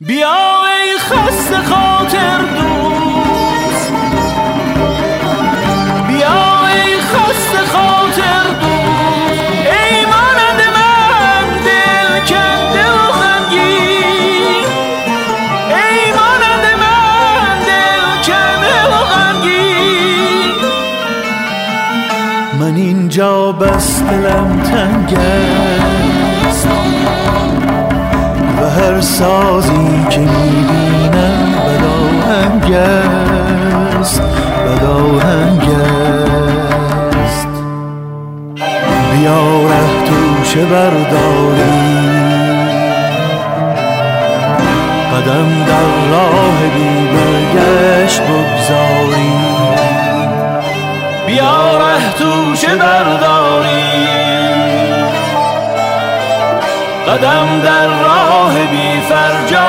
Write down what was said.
بیا ای خسته خاطر دوست، بیا ای خسته خاطر دوست، ای مانند من دل کنده و غمگین، ای مانند من دل کنده و غمگین. من اینجا بس دلم تنگ است و هر سازی که میبینم بداهنگ است، بداهنگ است. بیا ره توشه برداری، قدم در راه بی برگشت بگذاری. بیا ره توشه برداری، قدم در راه بی فرجا